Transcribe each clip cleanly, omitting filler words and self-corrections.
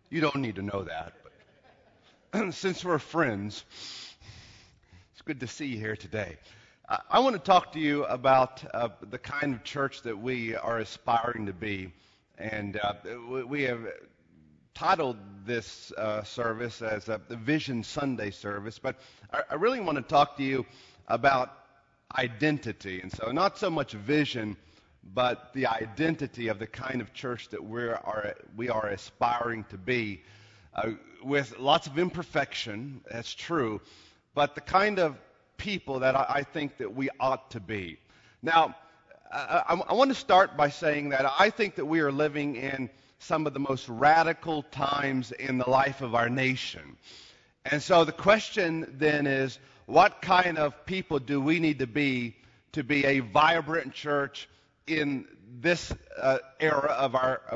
You don't need to know that. But since we're friends, it's good to see you here today. I want to talk to you about the kind of church that we are aspiring to be. And we have titled this service as the Vision Sunday service. But I really want to talk to you about identity. And so not so much vision, but the identity of the kind of church that we are aspiring to be, with lots of imperfection, that's true, but the kind of people that I think that we ought to be. Now, I want to start by saying that I think that we are living in some of the most radical times in the life of our nation. And so the question then is, what kind of people do we need to be a vibrant church in this era of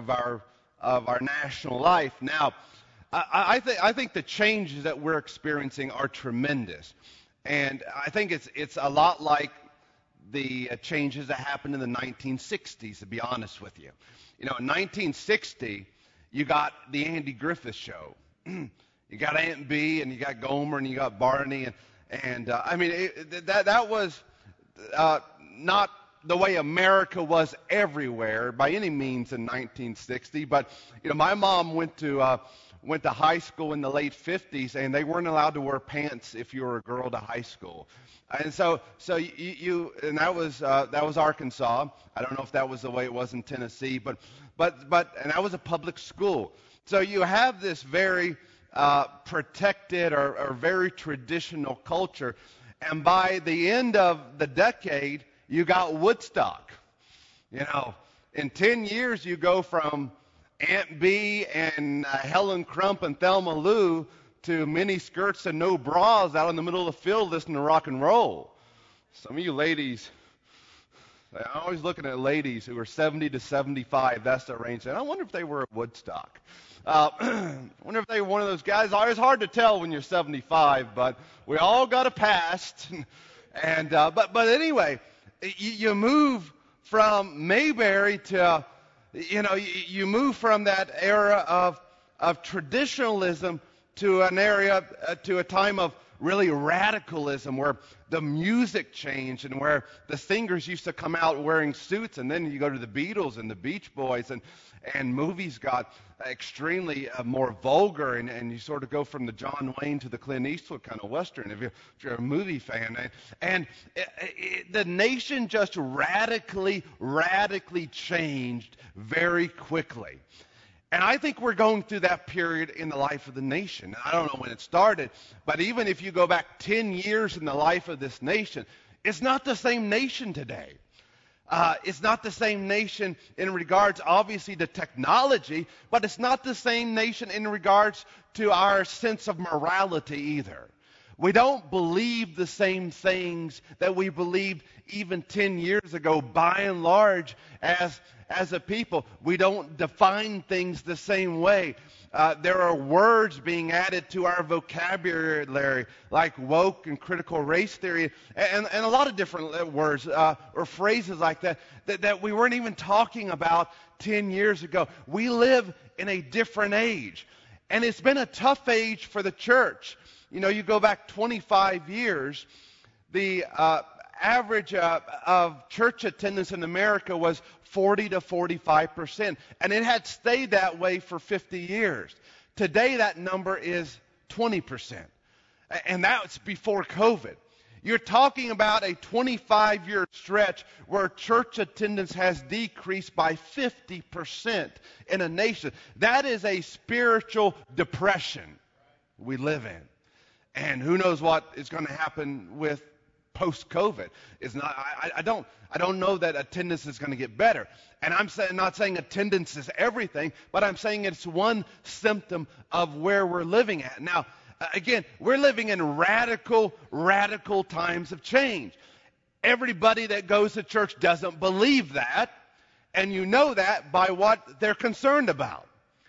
our national life? Now, I think the changes that we're experiencing are tremendous, and I think it's a lot like the changes that happened in the 1960s. To be honest with you, in 1960, you got the Andy Griffith Show, you got Aunt Bee, and you got Gomer, and you got Barney, and I mean that was not the way America was everywhere by any means in 1960. But my mom went to high school in the late 50s, and they weren't allowed to wear pants if you were a girl to high school. And so and that was Arkansas. I don't know if that was the way it was in Tennessee, but and that was a public school. So you have this very protected or very traditional culture, and by the end of the decade, you got Woodstock. In 10 years, you go from Aunt Bee and Helen Crump and Thelma Lou to mini skirts and no bras out in the middle of the field listening to rock and roll. Some of you ladies, I'm always looking at ladies who are 70 to 75. That's their range. And I wonder if they were at Woodstock. I wonder if they were one of those guys. It's hard to tell when you're 75, but we all got a past. And but anyway, you move from Mayberry to, you move from that era of traditionalism to a time of really radicalism, where the music changed and where the singers used to come out wearing suits, and then you go to the Beatles and the Beach Boys, and movies got extremely more vulgar, and you sort of go from the John Wayne to the Clint Eastwood kind of Western if you're a movie fan. And the nation just radically changed very quickly. And I think we're going through that period in the life of the nation. I don't know when it started, but even if you go back 10 years in the life of this nation, it's not the same nation today. It's not the same nation in regards, obviously, to technology, but it's not the same nation in regards to our sense of morality either. We don't believe the same things that we believed even 10 years ago, by and large, as a people. We don't define things the same way. There are words being added to our vocabulary, like woke and critical race theory, and a lot of different words or phrases like that we weren't even talking about 10 years ago. We live in a different age, and it's been a tough age for the church. You go back 25 years, the average of church attendance in America was 40 to 45%, and it had stayed that way for 50 years. Today, that number is 20%, and that's before COVID. You're talking about a 25-year stretch where church attendance has decreased by 50% in a nation. That is a spiritual depression we live in. And who knows what is going to happen with post-COVID? I don't know that attendance is going to get better. And I'm not saying attendance is everything, but I'm saying it's one symptom of where we're living at. Now, again, we're living in radical times of change. Everybody that goes to church doesn't believe that, and you know that by what they're concerned about.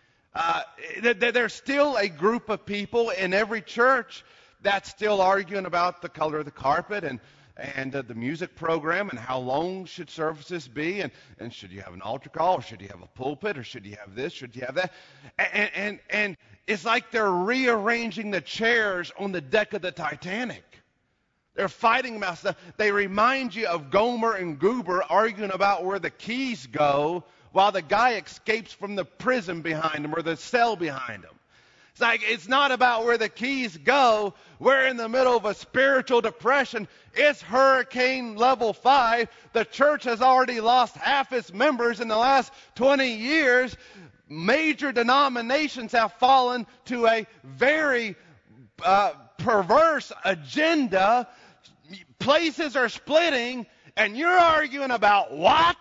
There's still a group of people in every church that's still arguing about the color of the carpet, and and the music program and how long should services be, and should you have an altar call, or should you have a pulpit, or should you have this, should you have that? And it's like they're rearranging the chairs on the deck of the Titanic. They're fighting about stuff. They remind you of Gomer and Goober arguing about where the keys go while the guy escapes from the prison behind him or the cell behind him. It's like, it's not about where the keys go. We're in the middle of a spiritual depression. It's hurricane level 5. The church has already lost half its members in the last 20 years. Major denominations have fallen to a very perverse agenda. Places are splitting, and you're arguing about what?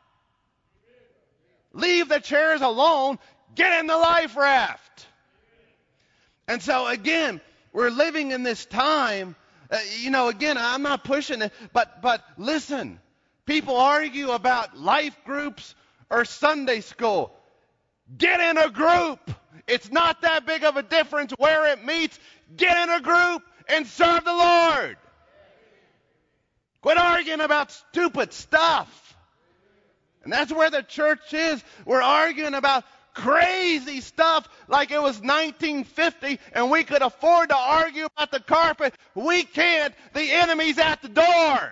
Leave the chairs alone. Get in the life raft. And so, again, we're living in this time. Again, I'm not pushing it, but listen. People argue about life groups or Sunday school. Get in a group. It's not that big of a difference where it meets. Get in a group and serve the Lord. Quit arguing about stupid stuff. And that's where the church is. We're arguing about crazy stuff like it was 1950 and we could afford to argue about the carpet. We can't. The enemy's at the door.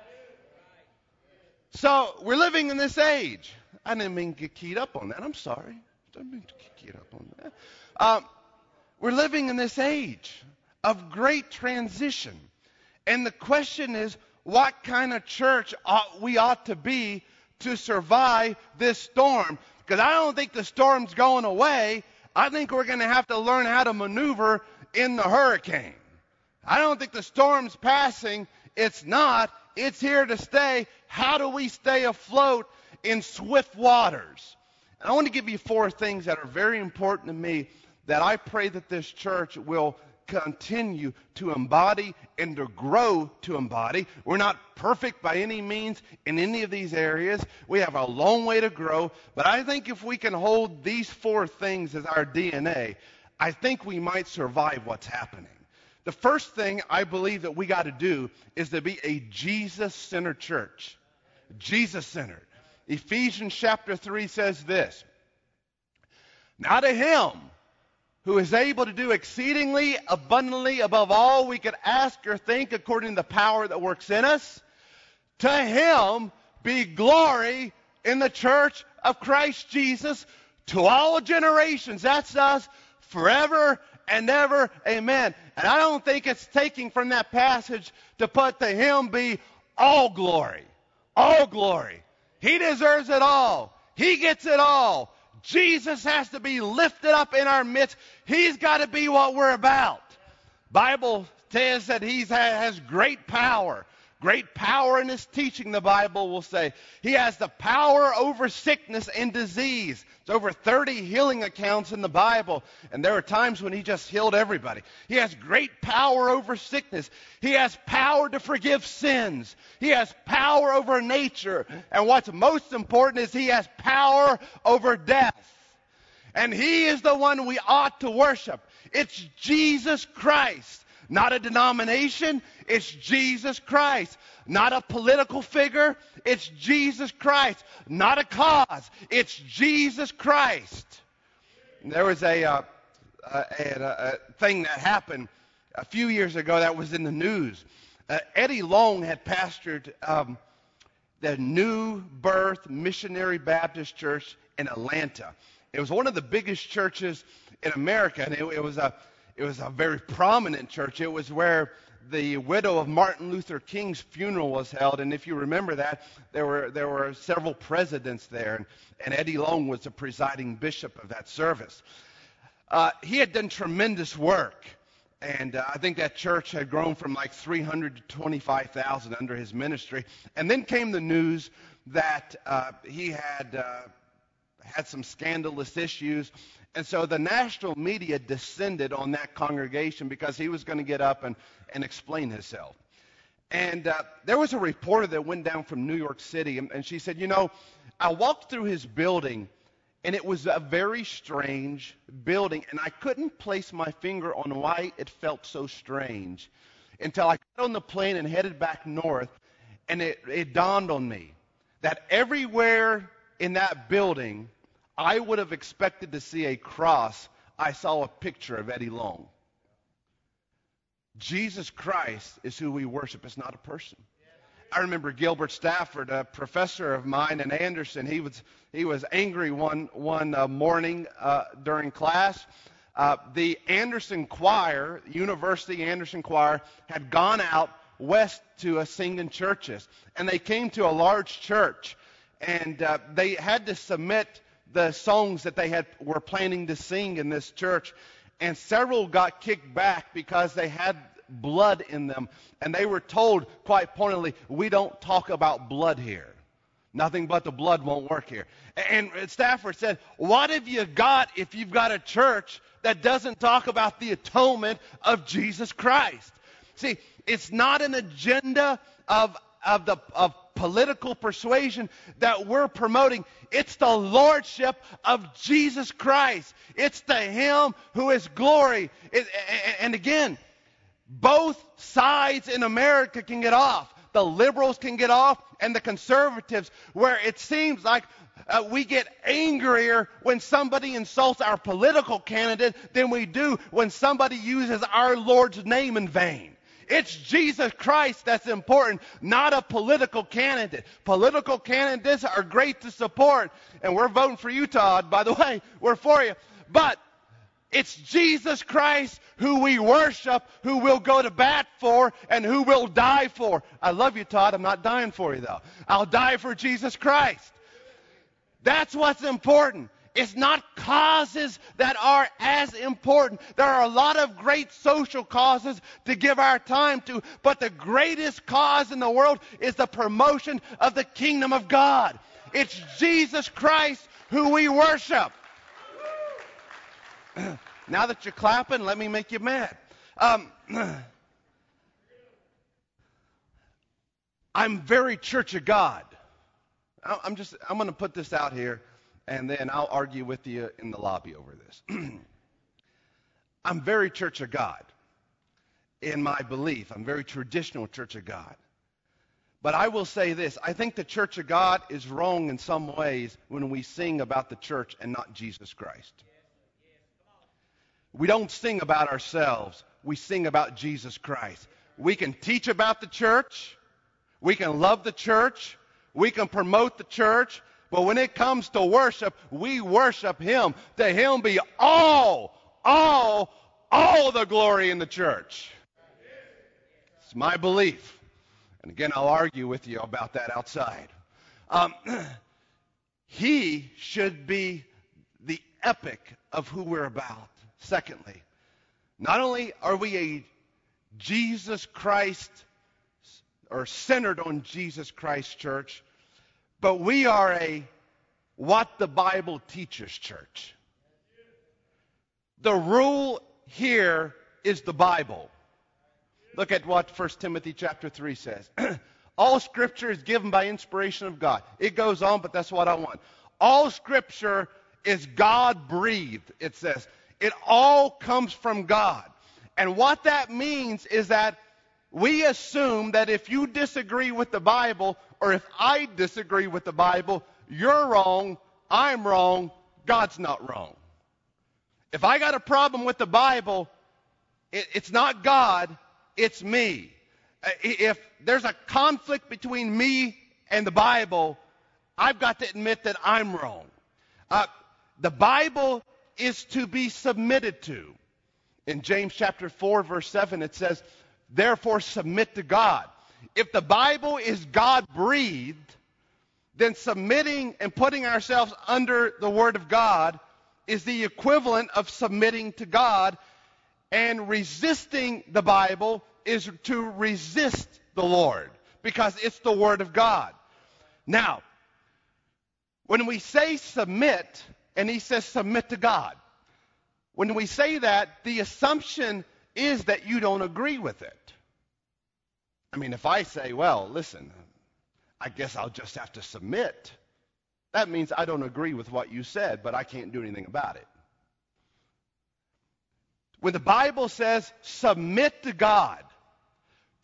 So we're living in this age. I didn't mean to get keyed up on that. I'm sorry. I didn't mean to get keyed up on that. We're living in this age of great transition. And the question is, what kind of church we ought to be to survive this storm? Because I don't think the storm's going away. I think we're going to have to learn how to maneuver in the hurricane. I don't think the storm's passing. It's not. It's here to stay. How do we stay afloat in swift waters? And I want to give you 4 things that are very important to me that I pray that this church will continue to embody and to grow to embody. We're not perfect by any means in any of these areas. We have a long way to grow. But I think if we can hold these 4 things as our DNA, I think we might survive what's happening. The first thing I believe that we got to do is to be a Jesus-centered church. Jesus-centered. Ephesians chapter 3 says this. Now to him who is able to do exceedingly abundantly above all we could ask or think according to the power that works in us, to him be glory in the church of Christ Jesus to all generations. That's us forever and ever. Amen. And I don't think it's taking from that passage to put to him be all glory. All glory. He deserves it all. He gets it all. Jesus has to be lifted up in our midst. He's got to be what we're about. Bible says that he has great power. Great power in his teaching, the Bible will say. He has the power over sickness and disease. There's over 30 healing accounts in the Bible, and there are times when he just healed everybody. He has great power over sickness. He has power to forgive sins. He has power over nature. And what's most important is he has power over death. And he is the one we ought to worship. It's Jesus Christ. Not a denomination, it's Jesus Christ. Not a political figure, it's Jesus Christ. Not a cause, it's Jesus Christ. And there was a thing that happened a few years ago that was in the news. Eddie Long had pastored the New Birth Missionary Baptist Church in Atlanta. It was one of the biggest churches in America, and it was a very prominent church. It was where the widow of Martin Luther King's funeral was held. And if you remember that, there were several presidents there. And Eddie Long was the presiding bishop of that service. He had done tremendous work. And I think that church had grown from like 300 to 25,000 under his ministry. And then came the news that he had some scandalous issues. And so the national media descended on that congregation because he was going to get up and explain himself. And there was a reporter that went down from New York City, and she said, I walked through his building, and it was a very strange building, and I couldn't place my finger on why it felt so strange. until I got on the plane and headed back north, and it dawned on me that everywhere in that building I would have expected to see a cross, I saw a picture of Eddie Long. Jesus Christ is who we worship. It's not a person. I remember Gilbert Stafford, a professor of mine in Anderson. He was angry one morning during class. The Anderson Choir, University Anderson Choir, had gone out west to sing in churches, and they came to a large church, and they had to submit the songs that they were planning to sing in this church, and several got kicked back because they had blood in them, and they were told quite pointedly, we don't talk about blood here. Nothing but the blood won't work here. And Stafford said, what have you got if you've got a church that doesn't talk about the atonement of Jesus Christ? See, it's not an agenda of political persuasion that we're promoting. It's the lordship of Jesus Christ. It's to Him who is glory. And again, both sides in America can get off. The liberals can get off, and the conservatives, where it seems like we get angrier when somebody insults our political candidate than we do when somebody uses our Lord's name in vain. It's Jesus Christ that's important, not a political candidate. Political candidates are great to support, and we're voting for you, Todd. By the way, we're for you. But it's Jesus Christ who we worship, who we'll go to bat for, and who we'll die for. I love you, Todd. I'm not dying for you, though. I'll die for Jesus Christ. That's what's important. It's not causes that are as important. There are a lot of great social causes to give our time to, but the greatest cause in the world is the promotion of the kingdom of God. It's Jesus Christ who we worship. Now that you're clapping, let me make you mad. I'm very Church of God. I'm going to put this out here, and then I'll argue with you in the lobby over this. I'm very Church of God in my belief. I'm very traditional Church of God. But I will say this. I think the Church of God is wrong in some ways when we sing about the church and not Jesus Christ. We don't sing about ourselves. We sing about Jesus Christ. We can teach about the church. We can love the church. We can promote the church. But when it comes to worship, we worship Him. To Him be all the glory in the church. It's my belief. And again, I'll argue with you about that outside. He should be the epic of who we're about. Secondly, not only are we a Jesus Christ or centered on Jesus Christ church, but we are a what the Bible teaches church. The rule here is the Bible. Look at what 1 Timothy chapter 3 says. All Scripture is given by inspiration of God. It goes on, but that's what I want. All Scripture is God-breathed, it says. It all comes from God. And what that means is that we assume that if you disagree with the Bible, or if I disagree with the Bible, you're wrong, I'm wrong, God's not wrong. If I got a problem with the Bible, it's not God, it's me. If there's a conflict between me and the Bible, I've got to admit that I'm wrong. The Bible is to be submitted to. In James chapter 4, verse 7, it says, therefore submit to God. If the Bible is God-breathed, then submitting and putting ourselves under the Word of God is the equivalent of submitting to God, and resisting the Bible is to resist the Lord, because it's the Word of God. Now, when we say submit, and he says submit to God, when we say that, the assumption is that you don't agree with it. I mean, if I say, well, listen, I guess I'll just have to submit, that means I don't agree with what you said, but I can't do anything about it. When the Bible says submit to God,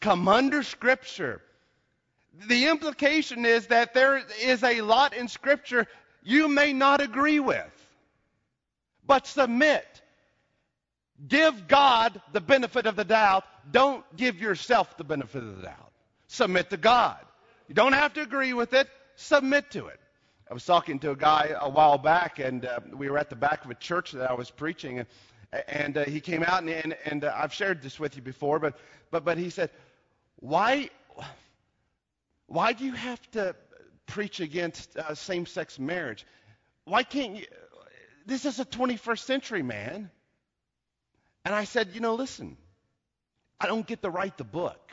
come under Scripture. The implication is that there is a lot in Scripture you may not agree with, but submit. Give God the benefit of the doubt. Don't give yourself the benefit of the doubt. Submit to God. You don't have to agree with it. Submit to it. I was talking to a guy a while back, and we were at the back of a church that I was preaching, and he came out, and I've shared this with you before, but he said, why do you have to preach against same-sex marriage? Why can't you? This is the 21st century, man. And I said, listen, I don't get to write the book.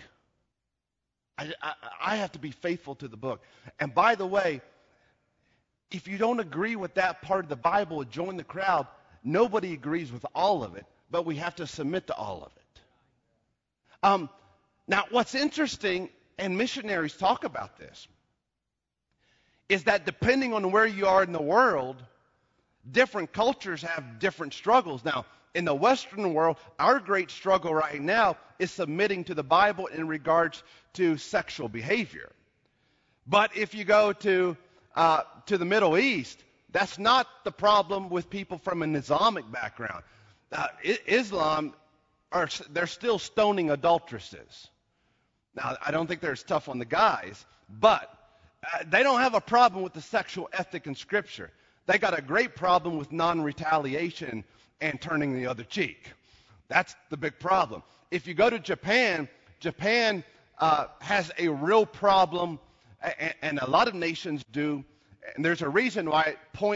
I have to be faithful to the book. And by the way, if you don't agree with that part of the Bible, join the crowd. Nobody agrees with all of it, but we have to submit to all of it. Now, what's interesting, and missionaries talk about this, is that depending on where you are in the world, different cultures have different struggles. Now, in the Western world, our great struggle right now is submitting to the Bible in regards to sexual behavior. But if you go to the Middle East, that's not the problem with people from an Islamic background. Islam, they're still stoning adulteresses. Now, I don't think they're as tough on the guys, but they don't have a problem with the sexual ethic in Scripture. They got a great problem with non-retaliation and turning the other cheek. That's the big problem. If you go to Japan, Japan has a real problem, and a lot of nations do, and there's a reason why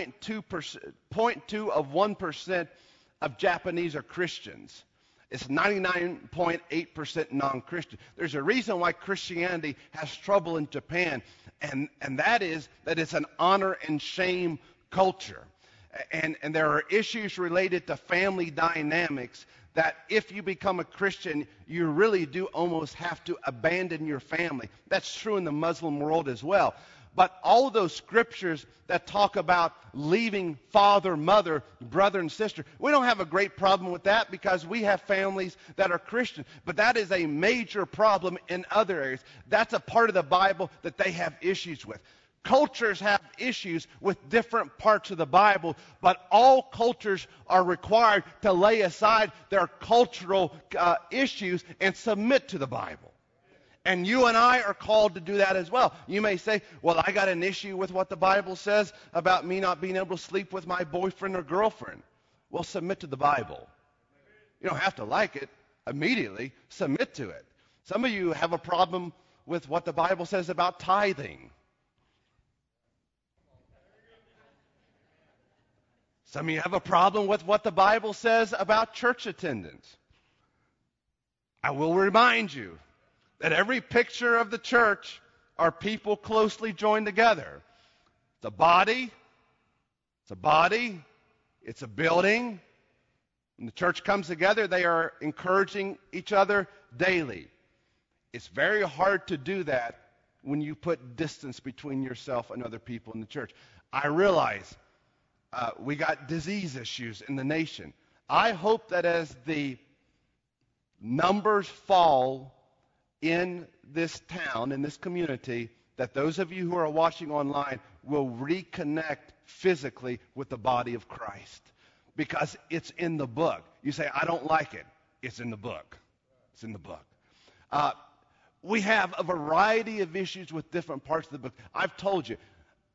0.2 of 1% of Japanese are Christians. It's 99.8% non-Christian. There's a reason why Christianity has trouble in Japan, and that is that it's an honor and shame culture. And there are issues related to family dynamics that if you become a Christian, you really do almost have to abandon your family. That's true in the Muslim world as well. But all those scriptures that talk about leaving father, mother, brother, and sister, we don't have a great problem with that because we have families that are Christian. But that is a major problem in other areas. That's a part of the Bible that they have issues with. Cultures have issues with different parts of the Bible, but all cultures are required to lay aside their cultural issues and submit to the Bible. And you and I are called to do that as well. You may say, well, I got an issue with what the Bible says about me not being able to sleep with my boyfriend or girlfriend. Well, submit to the Bible. You don't have to like it immediately. Submit to it. Some of you have a problem with what the Bible says about tithing. Some of you have a problem with what the Bible says about church attendance. I will remind you that every picture of the church are people closely joined together. It's a body. It's a building. When the church comes together, they are encouraging each other daily. It's very hard to do that when you put distance between yourself and other people in the church. I realize we got disease issues in the nation. I hope that as the numbers fall in this town, in this community, that those of you who are watching online will reconnect physically with the body of Christ. Because it's in the book. You say, I don't like it. It's in the book. It's in the book. We have a variety of issues with different parts of the book. I've told you,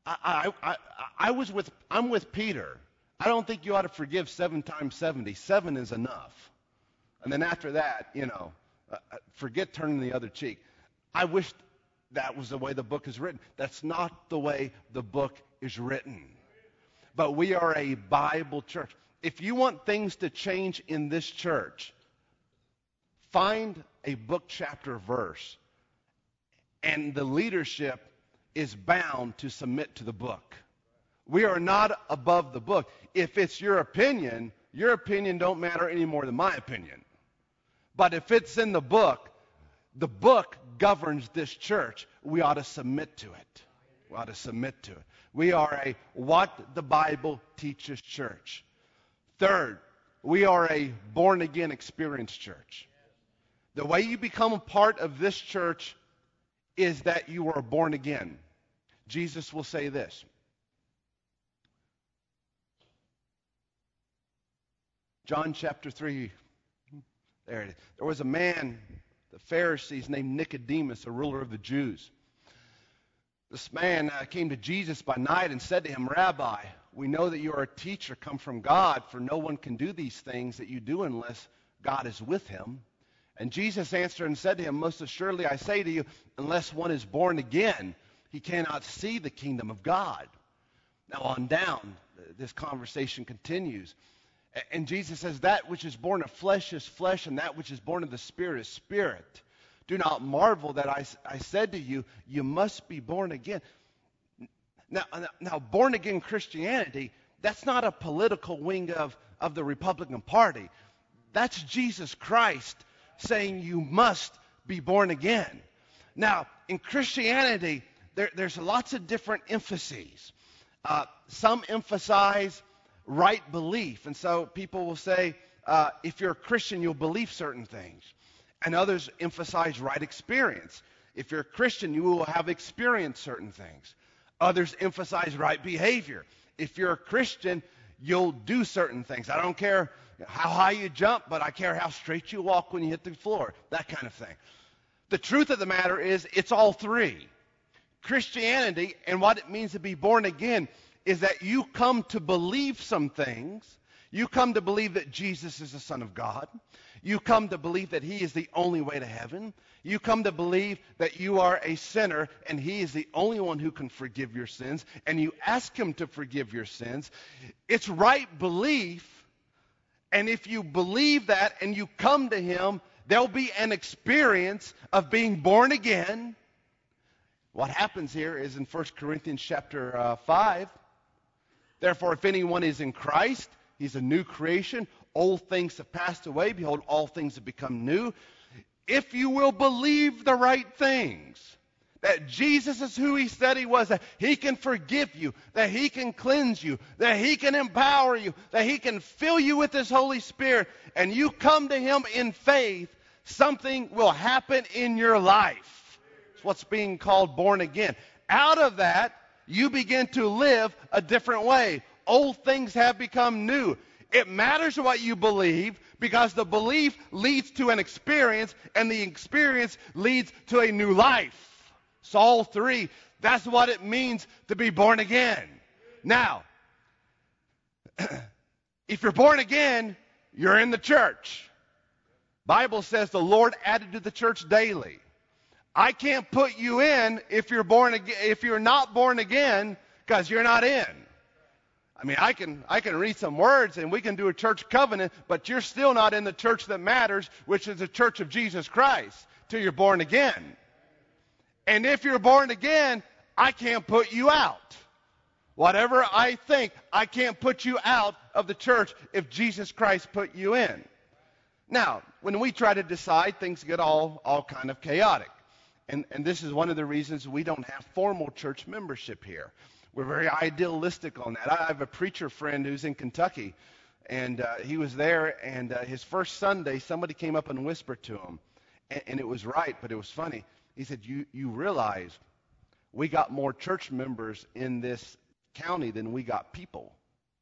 I'm with Peter. I don't think you ought to forgive 7 times 70. 7 is enough. And then after that, forget turning the other cheek. I wish that was the way the book is written. That's not the way the book is written. But we are a Bible church. If you want things to change in this church, find a book, chapter, verse, and the leadership is bound to submit to the book. We are not above the book. If it's your opinion don't matter any more than my opinion. But if it's in the book governs this church. We ought to submit to it. We ought to submit to it. We are a what the Bible teaches church. Third, we are a born-again experience church. The way you become a part of this church is that you are born again. Jesus will say this. John chapter 3. There it is. There was a man, the Pharisees, named Nicodemus, a ruler of the Jews. This man came to Jesus by night and said to him, Rabbi, we know that you are a teacher come from God, for no one can do these things that you do unless God is with him. And Jesus answered and said to him, Most assuredly I say to you, unless one is born again, he cannot see the kingdom of God. Now on down, this conversation continues. And Jesus says, that which is born of flesh is flesh, and that which is born of the Spirit is spirit. Do not marvel that I said to you, you must be born again. Now, born-again Christianity, that's not a political wing of the Republican Party. That's Jesus Christ saying you must be born again. Now, in Christianity, there's lots of different emphases. Some emphasize right belief. And so people will say, if you're a Christian, you'll believe certain things. And others emphasize right experience. If you're a Christian, you will have experienced certain things. Others emphasize right behavior. If you're a Christian, you'll do certain things. I don't care how high you jump, but I care how straight you walk when you hit the floor. That kind of thing. The truth of the matter is, it's all three. Christianity and what it means to be born again is that you come to believe some things. You come to believe that Jesus is the Son of God. You come to believe that he is the only way to heaven. You come to believe that you are a sinner and he is the only one who can forgive your sins. And you ask him to forgive your sins. It's right belief. And if you believe that and you come to him, there'll be an experience of being born again. What happens here is in 1 Corinthians chapter 5. Therefore, if anyone is in Christ, he's a new creation. Old things have passed away. Behold, all things have become new. If you will believe the right things, that Jesus is who he said he was, that he can forgive you, that he can cleanse you, that he can empower you, that he can fill you with his Holy Spirit, and you come to him in faith, something will happen in your life. It's what's being called born again. Out of that, you begin to live a different way. Old things have become new. It matters what you believe because the belief leads to an experience and the experience leads to a new life. So all three, that's what it means to be born again. Now, if you're born again, you're in the church. Bible says the Lord added to the church daily. I can't put you in if you're born again, if you're not born again, because you're not in. I mean, I can read some words and we can do a church covenant, but you're still not in the church that matters, which is the church of Jesus Christ, till you're born again. And if you're born again, I can't put you out. Whatever I think, I can't put you out of the church if Jesus Christ put you in. Now, when we try to decide, things get all kind of chaotic. And this is one of the reasons we don't have formal church membership here. We're very idealistic on that. I have a preacher friend who's in Kentucky, and he was there, and his first Sunday, somebody came up and whispered to him, and it was right, but it was funny. He said, you realize we got more church members in this county than we got people.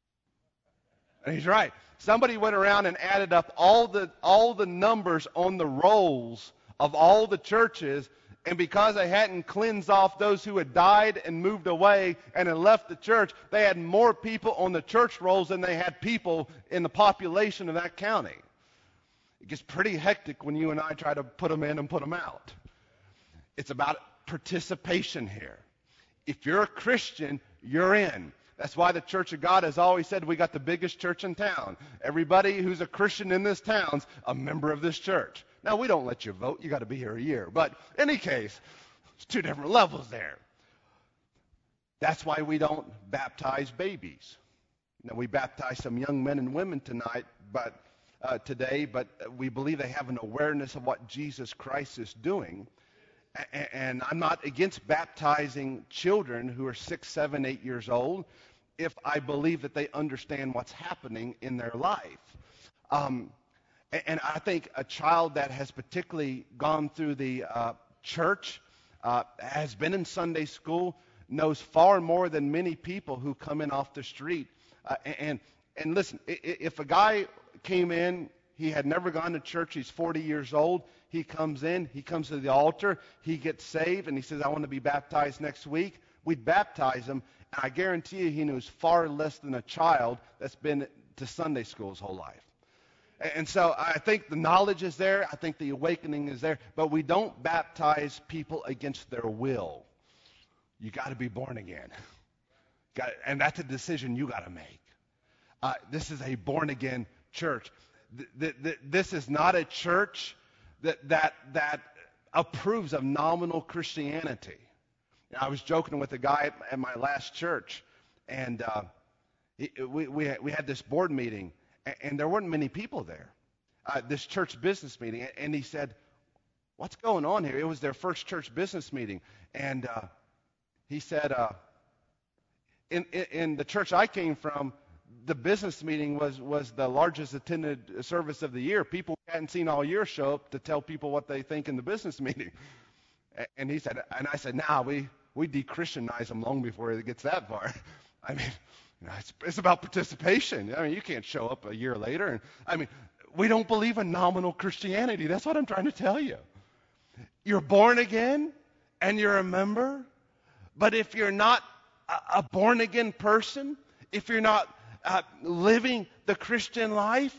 And he's right. Somebody went around and added up all the numbers on the rolls of all the churches, and because they hadn't cleansed off those who had died and moved away and had left the church, they had more people on the church rolls than they had people in the population of that county. It gets pretty hectic when you and I try to put them in and put them out. It's about participation here. If you're a Christian, you're in. That's why the Church of God has always said we got the biggest church in town. Everybody who's a Christian in this town's a member of this church. Now, we don't let you vote. You got to be here a year. But in any case, it's two different levels there. That's why we don't baptize babies. Now, we baptize some young men and women today, but we believe they have an awareness of what Jesus Christ is doing. And I'm not against baptizing children who are 6, 7, 8 years old if I believe that they understand what's happening in their life. And I think a child that has particularly gone through the church, has been in Sunday school, knows far more than many people who come in off the street. And listen, if a guy came in, he had never gone to church, he's 40 years old, he comes to the altar, he gets saved, and he says, I want to be baptized next week. We'd baptize him, and I guarantee you he knows far less than a child that's been to Sunday school his whole life. And so I think the knowledge is there, I think the awakening is there, but we don't baptize people against their will. You got to be born again. And that's a decision you got to make. This is a born-again church. This is not a church that approves of nominal Christianity. I was joking with a guy at my last church, and we had this board meeting, and there weren't many people there. This church business meeting, and he said, "What's going on here?" It was their first church business meeting, and he said, "In the church I came from, the business meeting was the largest attended service of the year. People we hadn't seen all year show up to tell people what they think in the business meeting." And he said, and I said, "Nah, we de-Christianize them long before it gets that far." I mean, it's about participation. I mean, you can't show up a year later. And I mean, we don't believe in nominal Christianity. That's what I'm trying to tell you. You're born again, and you're a member. But if you're not a born-again person, if you're not living the Christian life,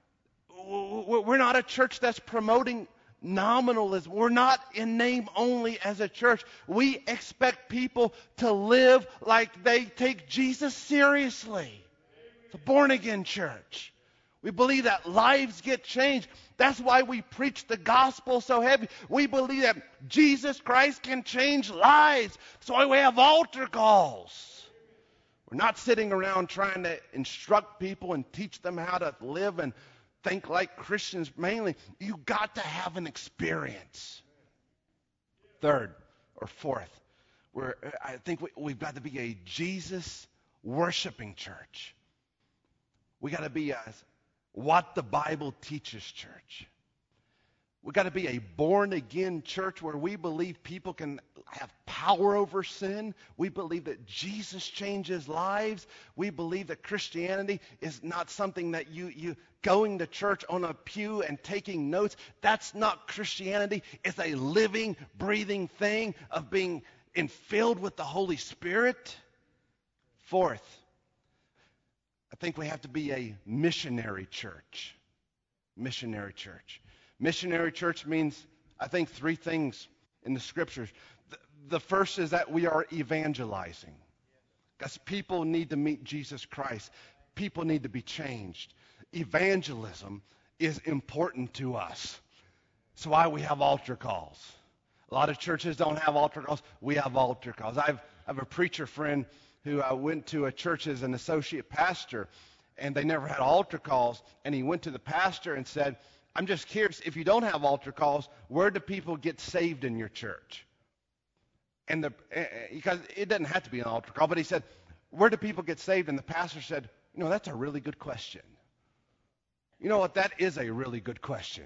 we're not a church that's promoting nominalism. We're not in name only as a church. We expect people to live like they take Jesus seriously. It's a born-again church. We believe that lives get changed. That's why we preach the gospel so heavy. We believe that Jesus Christ can change lives. That's why we have altar calls. We're not sitting around trying to instruct people and teach them how to live and think like Christians mainly. You got to have an experience. Third or fourth, I think we've got to be a Jesus worshiping church. We got to be a what the Bible teaches church. We got to be a born-again church where we believe people can have power over sin. We believe that Jesus changes lives. We believe that Christianity is not something that you going to church on a pew and taking notes. That's not Christianity. It's a living, breathing thing of being filled with the Holy Spirit. Fourth, I think we have to be a missionary church. Missionary church. Missionary church means, I think, three things in the scriptures. The first is that we are evangelizing. Because people need to meet Jesus Christ. People need to be changed. Evangelism is important to us. That's why we have altar calls. A lot of churches don't have altar calls. We have altar calls. I have a preacher friend who went to a church as an associate pastor, and they never had altar calls. And he went to the pastor and said, "I'm just curious, if you don't have altar calls, where do people get saved in your church?" And because it doesn't have to be an altar call, but he said, "Where do people get saved?" And the pastor said, "That's a really good question." You know what? That is a really good question.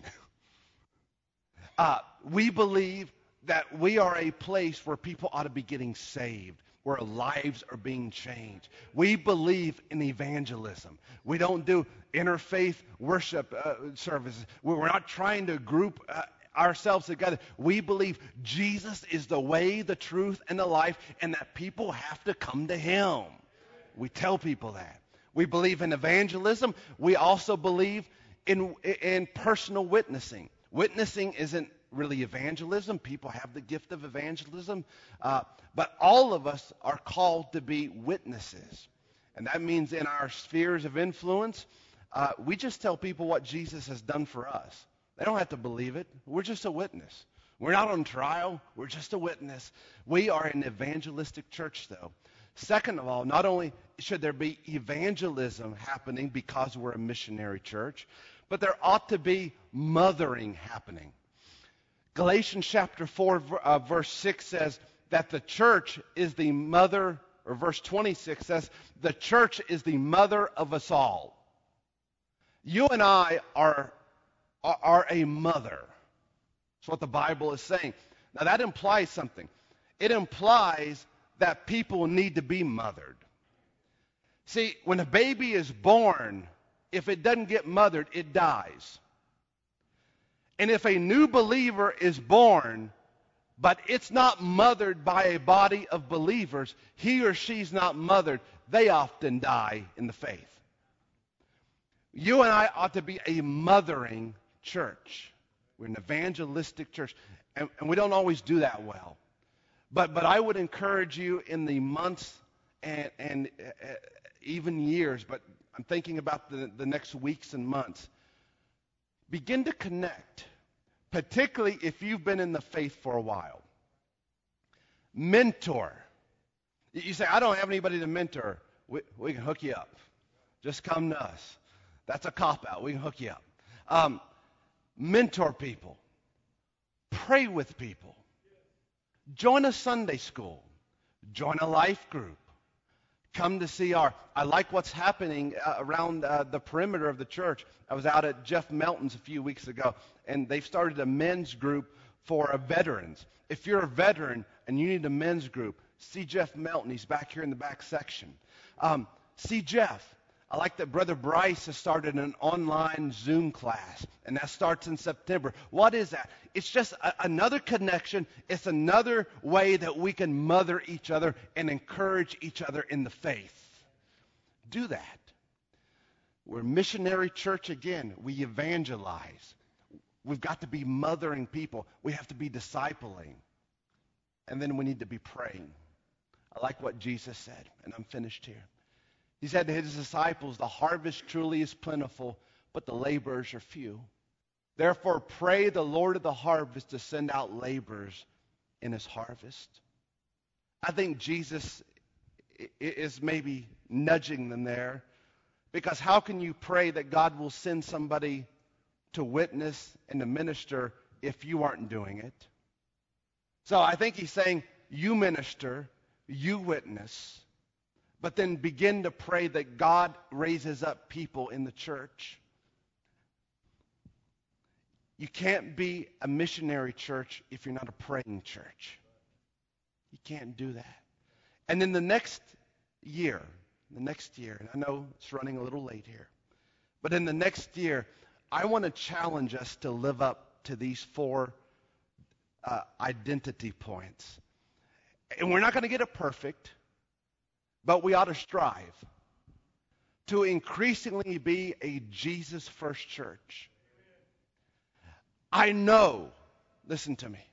We believe that we are a place where people ought to be getting saved, where lives are being changed. We believe in evangelism. We don't do interfaith worship services. We're not trying to group ourselves together. We believe Jesus is the way, the truth, and the life, and that people have to come to him. We tell people that. We believe in evangelism. We also believe in personal witnessing. Witnessing isn't really evangelism. People have the gift of evangelism. But all of us are called to be witnesses. And that means in our spheres of influence, we just tell people what Jesus has done for us. They don't have to believe it. We're just a witness. We're not on trial. We're just a witness. We are an evangelistic church, though. Second of all, not only should there be evangelism happening because we're a missionary church, but there ought to be mothering happening. Galatians chapter 4, verse 6 says that the church is the mother, or verse 26 says, the church is the mother of us all. You and I are are a mother. That's what the Bible is saying. Now that implies something. It implies that people need to be mothered. See, when a baby is born, if it doesn't get mothered, it dies. And if a new believer is born, but it's not mothered by a body of believers, he or she's not mothered, they often die in the faith. You and I ought to be a mothering church. We're an evangelistic church, and we don't always do that well. But I would encourage you in the months and even years, but I'm thinking about the next weeks and months, begin to connect, particularly if you've been in the faith for a while. Mentor. You say, I don't have anybody to mentor. We can hook you up. Just come to us. That's a cop-out. We can hook you up. Mentor people. Pray with people. Join a Sunday school. Join a life group. Come to CR. I like what's happening around the perimeter of the church. I was out at Jeff Melton's a few weeks ago, and they've started a men's group for veterans. If you're a veteran and you need a men's group, see Jeff Melton. He's back here in the back section. See Jeff. I like that Brother Bryce has started an online Zoom class, and that starts in September. What is that? It's just another connection. It's another way that we can mother each other and encourage each other in the faith. Do that. We're a missionary church again. We evangelize. We've got to be mothering people. We have to be discipling. And then we need to be praying. I like what Jesus said, and I'm finished here. He said to his disciples, the harvest truly is plentiful, but the laborers are few. Therefore, pray the Lord of the harvest to send out laborers in his harvest. I think Jesus is maybe nudging them there, because how can you pray that God will send somebody to witness and to minister if you aren't doing it? So I think he's saying, you minister, you witness, but then begin to pray that God raises up people in the church. You can't be a missionary church if you're not a praying church. You can't do that. And then the next year, and I know it's running a little late here, but in the next year, I want to challenge us to live up to these 4 identity points. And we're not going to get it perfect, but we ought to strive to increasingly be a Jesus-first church. I know, listen to me,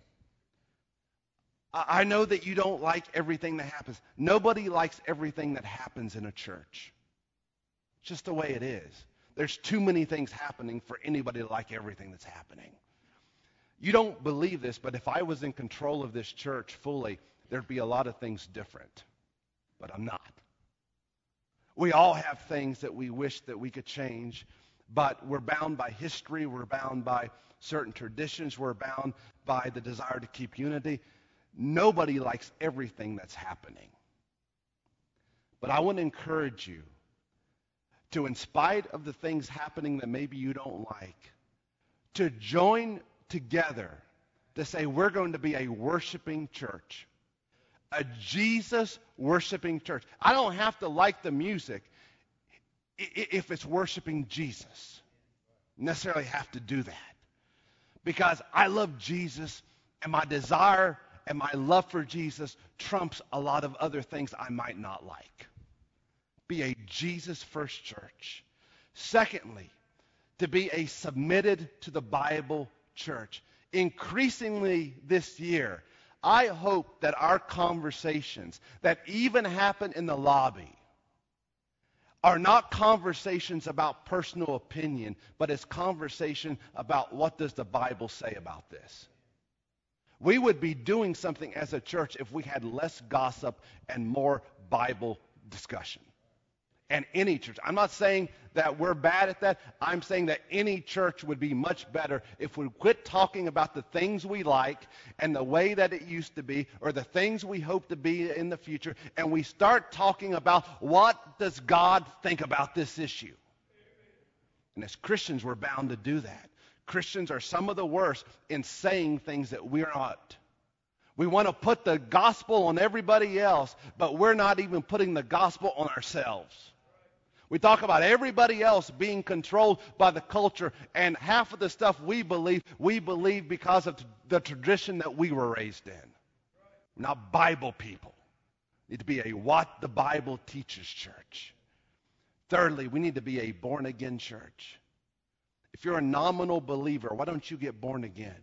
I know that you don't like everything that happens. Nobody likes everything that happens in a church. It's just the way it is. There's too many things happening for anybody to like everything that's happening. You don't believe this, but if I was in control of this church fully, there'd be a lot of things different. But I'm not. We all have things that we wish that we could change, but we're bound by history, we're bound by certain traditions, we're bound by the desire to keep unity. Nobody likes everything that's happening. But I want to encourage you to, in spite of the things happening that maybe you don't like, to join together to say we're going to be a worshiping church. A Jesus-worshiping church. I don't have to like the music if it's worshiping Jesus. Necessarily have to do that. Because I love Jesus, and my desire and my love for Jesus trumps a lot of other things I might not like. Be a Jesus-first church. Secondly, to be a submitted to the Bible church. Increasingly this year, I hope that our conversations that even happen in the lobby are not conversations about personal opinion, but it's conversation about what does the Bible say about this. We would be doing something as a church if we had less gossip and more Bible discussion. And any church. I'm not saying that we're bad at that. I'm saying that any church would be much better if we quit talking about the things we like and the way that it used to be or the things we hope to be in the future, and we start talking about what does God think about this issue. And as Christians, we're bound to do that. Christians are some of the worst in saying things that we're not. We want to put the gospel on everybody else, but we're not even putting the gospel on ourselves. We talk about everybody else being controlled by the culture, and half of the stuff we believe because of the tradition that we were raised in. We're not Bible people. We need to be a what the Bible teaches church. Thirdly, we need to be a born-again church. If you're a nominal believer, why don't you get born again?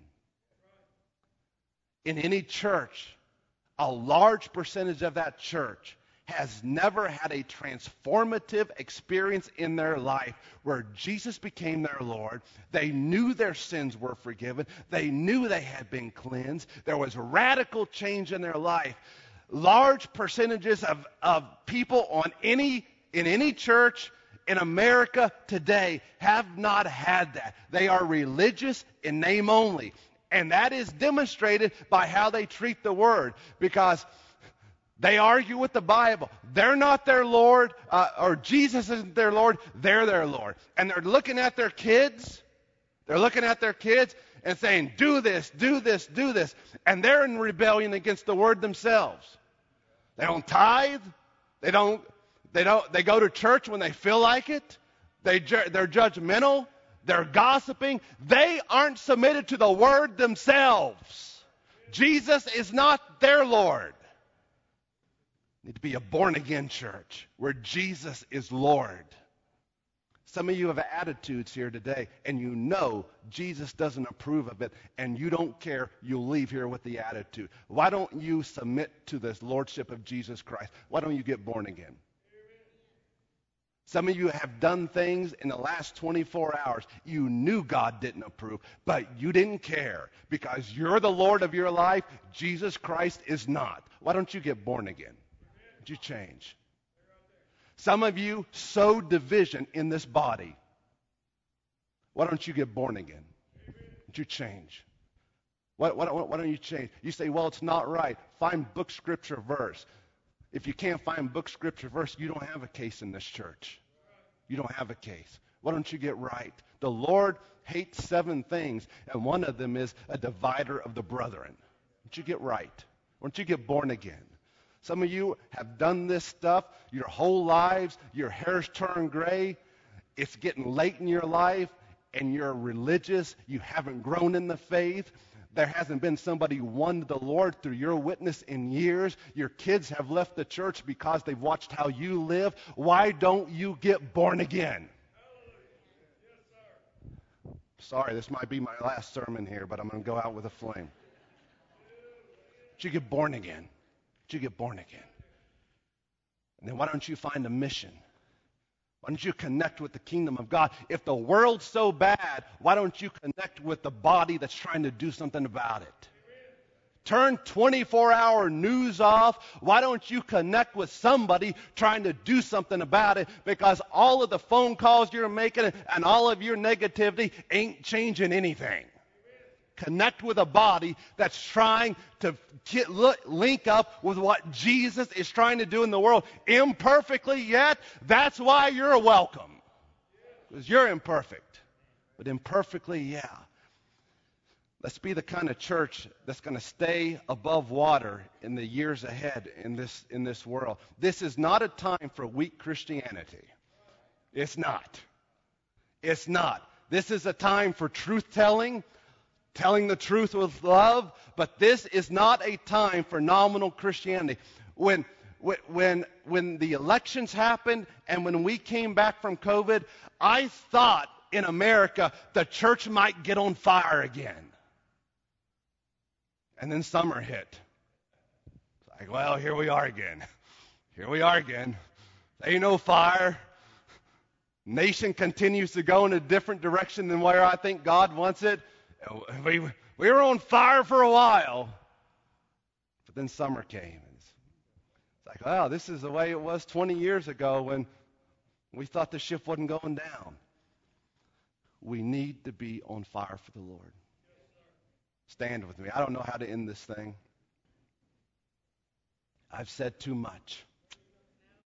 In any church, a large percentage of that church has never had a transformative experience in their life where Jesus became their Lord. They knew their sins were forgiven. They knew they had been cleansed. There was radical change in their life. Large percentages of people in any church in America today have not had that. They are religious in name only. And that is demonstrated by how they treat the Word, because they argue with the Bible. They're not their Lord, or Jesus isn't their Lord. They're their Lord. And they're looking at their kids. They're looking at their kids and saying, do this, do this, do this. And they're in rebellion against the Word themselves. They don't tithe. They go to church when they feel like it. They're judgmental. They're gossiping. They aren't submitted to the Word themselves. Jesus is not their Lord. Need to be a born-again church where Jesus is Lord. Some of you have attitudes here today, and you know Jesus doesn't approve of it, and you don't care. You'll leave here with the attitude. Why don't you submit to the lordship of Jesus Christ? Why don't you get born again? Some of you have done things in the last 24 hours you knew God didn't approve, but you didn't care because you're the Lord of your life. Jesus Christ is not. Why don't you get born again? Would you change? Some of you sow division in this body. Why don't you get born again? Would you change? Why don't you change? You say, well, it's not right. Find book, scripture, verse. If you can't find book, scripture, verse, you don't have a case in this church. You don't have a case. Why don't you get right? The Lord hates 7 things, and one of them is a divider of the brethren. Why don't you get right? Why don't you get born again? Some of you have done this stuff your whole lives. Your hair's turned gray. It's getting late in your life, and you're religious. You haven't grown in the faith. There hasn't been somebody who won the Lord through your witness in years. Your kids have left the church because they've watched how you live. Why don't you get born again? Sorry, this might be my last sermon here, but I'm going to go out with a flame. But you get born again. But you get born again. And then why don't you find a mission? Why don't you connect with the kingdom of God? If the world's so bad, why don't you connect with the body that's trying to do something about it? Turn 24-hour news off. Why don't you connect with somebody trying to do something about it? Because all of the phone calls you're making and all of your negativity ain't changing anything. Connect with a body that's trying to link up with what Jesus is trying to do in the world. Imperfectly yet, that's why you're welcome. Because you're imperfect. But imperfectly, yeah. Let's be the kind of church that's going to stay above water in the years ahead in this world. This is not a time for weak Christianity. It's not. It's not. This is a time for truth-telling, telling the truth with love, but this is not a time for nominal Christianity. When the elections happened and when we came back from COVID, I thought in America the church might get on fire again. And then summer hit. It's like, well, here we are again. Here we are again. There ain't no fire. Nation continues to go in a different direction than where I think God wants it. We were on fire for a while, but then summer came. It's like, wow, this is the way it was 20 years ago when we thought the ship wasn't going down. We need to be on fire for the Lord. Stand with me. I don't know how to end this thing. I've said too much.